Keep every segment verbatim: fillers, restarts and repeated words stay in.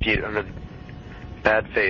dispute under bad faith.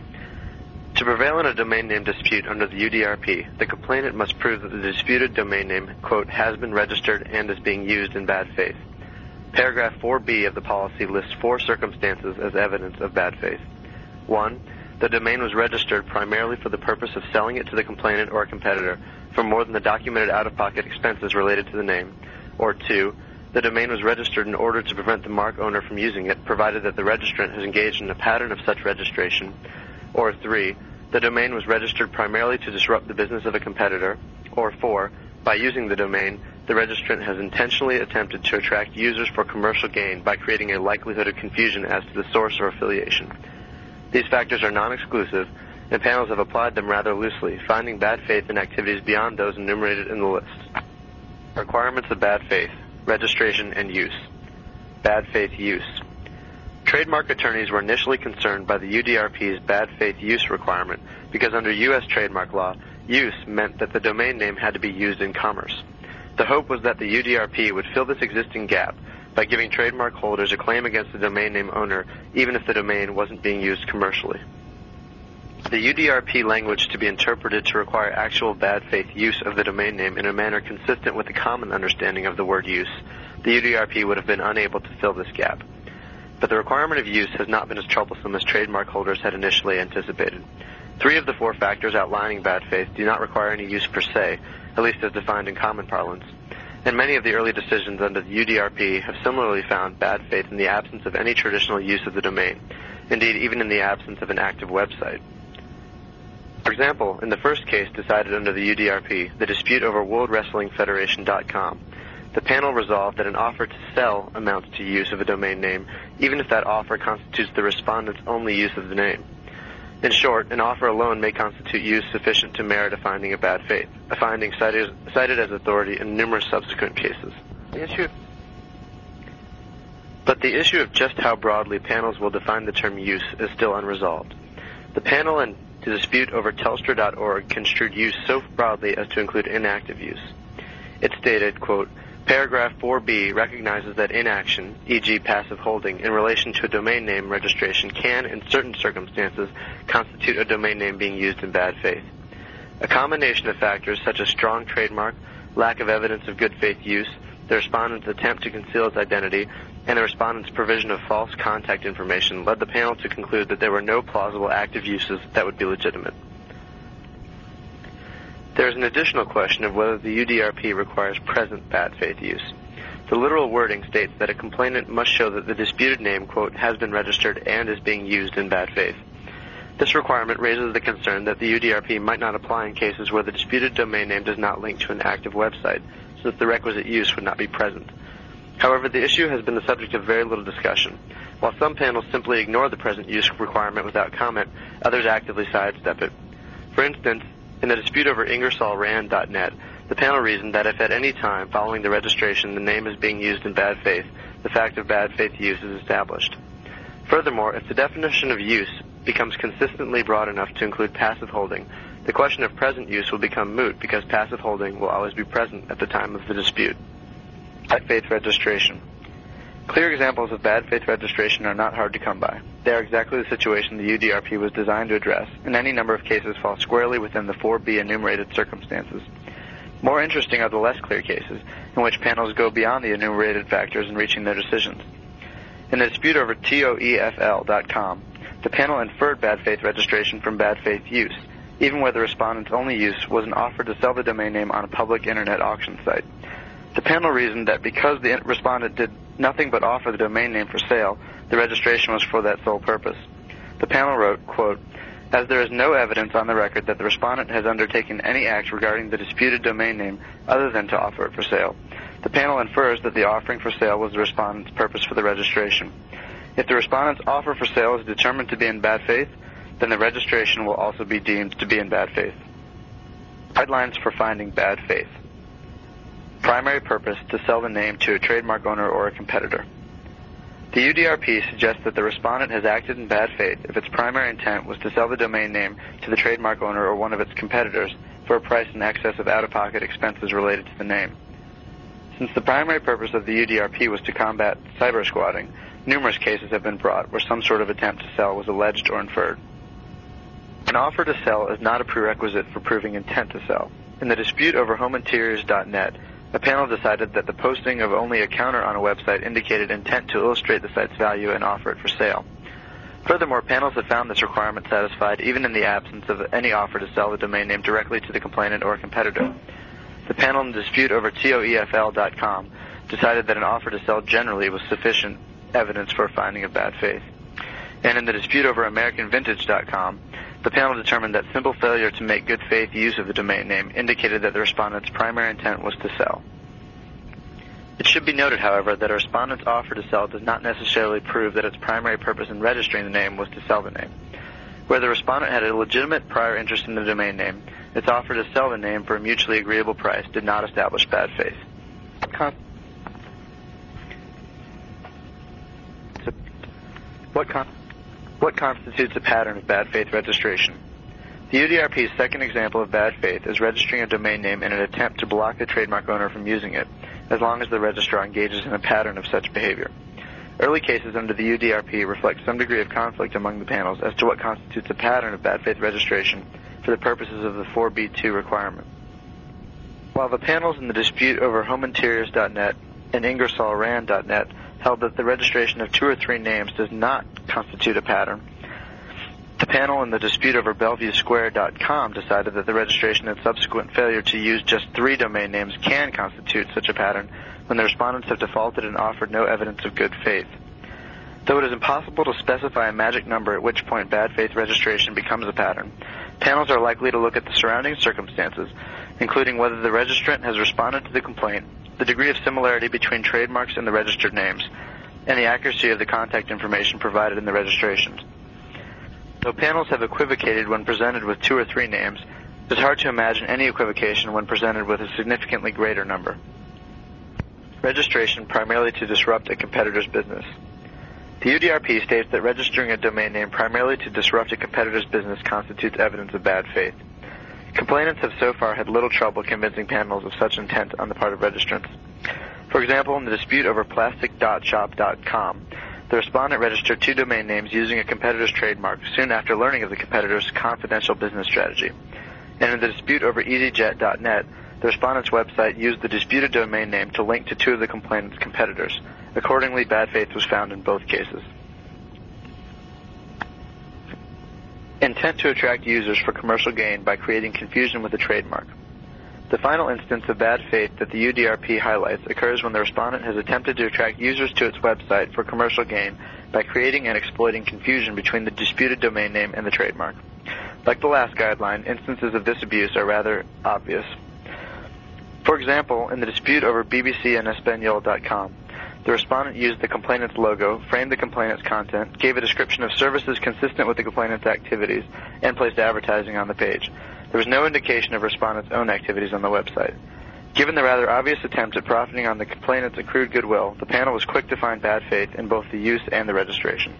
To prevail in a domain name dispute under the U D R P, the complainant must prove that the disputed domain name, quote, has been registered and is being used in bad faith. Paragraph four B of the policy lists four circumstances as evidence of bad faith. One, the domain was registered primarily for the purpose of selling it to the complainant or a competitor for more than the documented out-of-pocket expenses related to the name. Or two, the domain was registered in order to prevent the mark owner from using it, provided that the registrant has engaged in a pattern of such registration. Or three, the domain was registered primarily to disrupt the business of a competitor. Or four, by using the domain, the registrant has intentionally attempted to attract users for commercial gain by creating a likelihood of confusion as to the source or affiliation. These factors are non-exclusive, and panels have applied them rather loosely, finding bad faith in activities beyond those enumerated in the list. Requirements of bad faith: registration and use. Bad faith use. Trademark attorneys were initially concerned by the U D R P's bad faith use requirement because under U S trademark law, use meant that the domain name had to be used in commerce. The hope was that the U D R P would fill this existing gap by giving trademark holders a claim against the domain name owner even if the domain wasn't being used commercially. The U D R P language to be interpreted to require actual bad faith use of the domain name in a manner consistent with the common understanding of the word use, the U D R P would have been unable to fill this gap. But the requirement of use has not been as troublesome as trademark holders had initially anticipated. Three of the four factors outlining bad faith do not require any use per se, at least as defined in common parlance, and many of the early decisions under the U D R P have similarly found bad faith in the absence of any traditional use of the domain, indeed even in the absence of an active website. For example, in the first case decided under the U D R P, the dispute over World Wrestling Federation dot com, the panel resolved that an offer to sell amounts to use of a domain name, even if that offer constitutes the respondent's only use of the name. In short, an offer alone may constitute use sufficient to merit a finding of bad faith, a finding cited, cited as authority in numerous subsequent cases. The issue, but the issue of just how broadly panels will define the term use is still unresolved. The panel in the dispute over Telstra dot org construed use so broadly as to include inactive use. It stated, quote, Paragraph four B recognizes that inaction, for example passive holding, in relation to a domain name registration can, in certain circumstances, constitute a domain name being used in bad faith. A combination of factors such as strong trademark, lack of evidence of good faith use, the respondent's attempt to conceal its identity, and the respondent's provision of false contact information led the panel to conclude that there were no plausible active uses that would be legitimate. There is an additional question of whether the U D R P requires present bad faith use. The literal wording states that a complainant must show that the disputed name, quote, has been registered and is being used in bad faith. This requirement raises the concern that the U D R P might not apply in cases where the disputed domain name does not link to an active website, since the requisite use would not be present. However, the issue has been the subject of very little discussion. While some panels simply ignore the present use requirement without comment, others actively sidestep it. For instance, in the dispute over Ingersoll Rand dot net, the panel reasoned that if at any time following the registration the name is being used in bad faith, the fact of bad faith use is established. Furthermore, if the definition of use becomes consistently broad enough to include passive holding, the question of present use will become moot because passive holding will always be present at the time of the dispute. Bad faith registration. Clear examples of bad faith registration are not hard to come by. They are exactly the situation the U D R P was designed to address, and any number of cases fall squarely within the four B enumerated circumstances. More interesting are the less clear cases, in which panels go beyond the enumerated factors in reaching their decisions. In the dispute over toefl dot com, the panel inferred bad faith registration from bad faith use, even where the respondent's only use was an offer to sell the domain name on a public internet auction site. The panel reasoned that because the respondent did nothing but offer the domain name for sale, the registration was for that sole purpose. The panel wrote, quote, As there is no evidence on the record that the respondent has undertaken any act regarding the disputed domain name other than to offer it for sale, the panel infers that the offering for sale was the respondent's purpose for the registration. If the respondent's offer for sale is determined to be in bad faith, then the registration will also be deemed to be in bad faith. Guidelines for finding bad faith. Primary purpose, to sell the name to a trademark owner or a competitor. The U D R P suggests that the respondent has acted in bad faith if its primary intent was to sell the domain name to the trademark owner or one of its competitors for a price in excess of out-of-pocket expenses related to the name. Since the primary purpose of the U D R P was to combat cyber squatting, numerous cases have been brought where some sort of attempt to sell was alleged or inferred. An offer to sell is not a prerequisite for proving intent to sell. In the dispute over home interiors dot net, a panel decided that the posting of only a counter on a website indicated intent to illustrate the site's value and offer it for sale. Furthermore, panels have found this requirement satisfied even in the absence of any offer to sell the domain name directly to the complainant or competitor. The panel in the dispute over toefl dot com decided that an offer to sell generally was sufficient evidence for a finding of bad faith. And in the dispute over american vintage dot com, the panel determined that simple failure to make good faith use of the domain name indicated that the respondent's primary intent was to sell. It should be noted, however, that a respondent's offer to sell does not necessarily prove that its primary purpose in registering the name was to sell the name. Where the respondent had a legitimate prior interest in the domain name, its offer to sell the name for a mutually agreeable price did not establish bad faith. Con- what, con- what constitutes a pattern of bad faith registration? The U D R P's second example of bad faith is registering a domain name in an attempt to block a trademark owner from using it, as long as the registrar engages in a pattern of such behavior. Early cases under the U D R P reflect some degree of conflict among the panels as to what constitutes a pattern of bad faith registration for the purposes of the four B two requirement. While the panels in the dispute over home interiors dot net and Ingersoll Rand dot net held that the registration of two or three names does not constitute a pattern, the panel in the dispute over bellevue square dot com decided that the registration and subsequent failure to use just three domain names can constitute such a pattern when the respondents have defaulted and offered no evidence of good faith. Though it is impossible to specify a magic number at which point bad faith registration becomes a pattern, panels are likely to look at the surrounding circumstances, including whether the registrant has responded to the complaint, the degree of similarity between trademarks and the registered names, and the accuracy of the contact information provided in the registrations. Though panels have equivocated when presented with two or three names, it is hard to imagine any equivocation when presented with a significantly greater number. Registration primarily to disrupt a competitor's business. The U D R P states that registering a domain name primarily to disrupt a competitor's business constitutes evidence of bad faith. Complainants have so far had little trouble convincing panels of such intent on the part of registrants. For example, in the dispute over plastic dot shop dot com, the respondent registered two domain names using a competitor's trademark soon after learning of the competitor's confidential business strategy. And in the dispute over easy jet dot net, the respondent's website used the disputed domain name to link to two of the complainant's competitors. Accordingly, bad faith was found in both cases. Intent to attract users for commercial gain by creating confusion with a trademark. The final instance of bad faith that the U D R P highlights occurs when the respondent has attempted to attract users to its website for commercial gain by creating and exploiting confusion between the disputed domain name and the trademark. Like the last guideline, instances of this abuse are rather obvious. For example, in the dispute over b b c en español dot com, the respondent used the complainant's logo, framed the complainant's content, gave a description of services consistent with the complainant's activities, and placed advertising on the page. There was no indication of respondent's own activities on the website. Given the rather obvious attempt at profiting on the complainant's accrued goodwill, the panel was quick to find bad faith in both the use and the registration.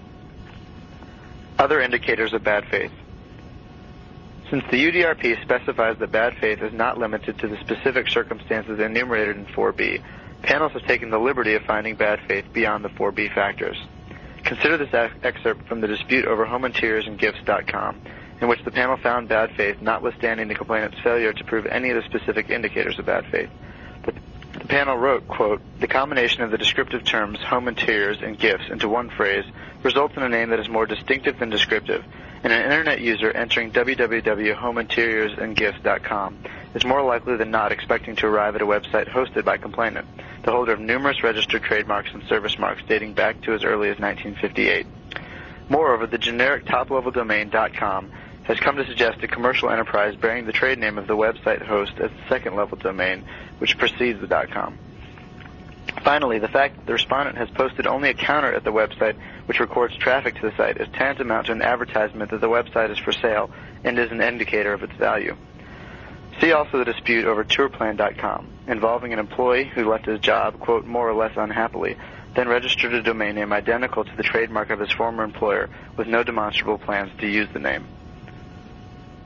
Other indicators of bad faith. Since the U D R P specifies that bad faith is not limited to the specific circumstances enumerated in four B, panels have taken the liberty of finding bad faith beyond the four B factors. Consider this excerpt from the dispute over home interiors and gifts dot com, in which the panel found bad faith notwithstanding the complainant's failure to prove any of the specific indicators of bad faith. The, the panel wrote, quote, "The combination of the descriptive terms home interiors and gifts into one phrase results in a name that is more distinctive than descriptive, and an internet user entering w w w dot home interiors and gifts dot com is more likely than not expecting to arrive at a website hosted by complainant, the holder of numerous registered trademarks and service marks dating back to as early as nineteen fifty-eight. Moreover, the generic top-level domain .com has come to suggest a commercial enterprise bearing the trade name of the website host as the second-level domain, which precedes the .com. Finally, the fact that the respondent has posted only a counter at the website which records traffic to the site is tantamount to an advertisement that the website is for sale and is an indicator of its value. See also the dispute over tourplan dot com, involving an employee who left his job, quote, more or less unhappily, then registered a domain name identical to the trademark of his former employer with no demonstrable plans to use the name.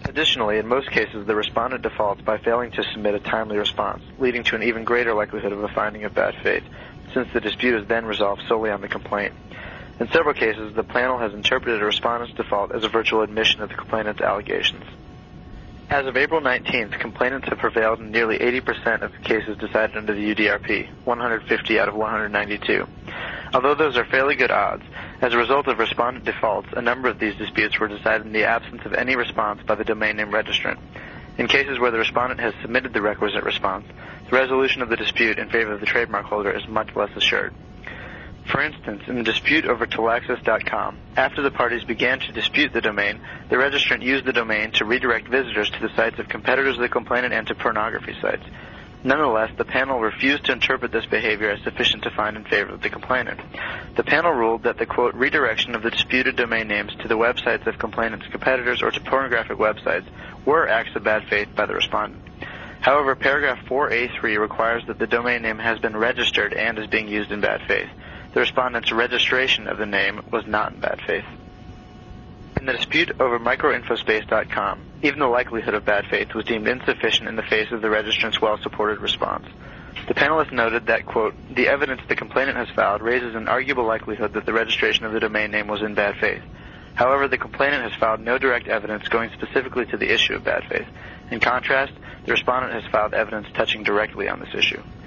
Additionally, in most cases, the respondent defaults by failing to submit a timely response, leading to an even greater likelihood of a finding of bad faith, since the dispute is then resolved solely on the complaint. In several cases, the panel has interpreted a respondent's default as a virtual admission of the complainant's allegations. As of April nineteenth, complainants have prevailed in nearly eighty percent of the cases decided under the U D R P, one hundred fifty out of one hundred ninety-two. Although those are fairly good odds, as a result of respondent defaults, a number of these disputes were decided in the absence of any response by the domain name registrant. In cases where the respondent has submitted the requisite response, the resolution of the dispute in favor of the trademark holder is much less assured. For instance, in the dispute over Talaxis dot com, after the parties began to dispute the domain, the registrant used the domain to redirect visitors to the sites of competitors of the complainant and to pornography sites. Nonetheless, the panel refused to interpret this behavior as sufficient to find in favor of the complainant. The panel ruled that the, quote, redirection of the disputed domain names to the websites of complainant's competitors or to pornographic websites were acts of bad faith by the respondent. However, paragraph four A three requires that the domain name has been registered and is being used in bad faith. The respondent's registration of the name was not in bad faith. In the dispute over microinfospace dot com, even the likelihood of bad faith was deemed insufficient in the face of the registrant's well-supported response. The panelists noted that, quote, the evidence the complainant has filed raises an arguable likelihood that the registration of the domain name was in bad faith. However, the complainant has filed no direct evidence going specifically to the issue of bad faith. In contrast, the respondent has filed evidence touching directly on this issue.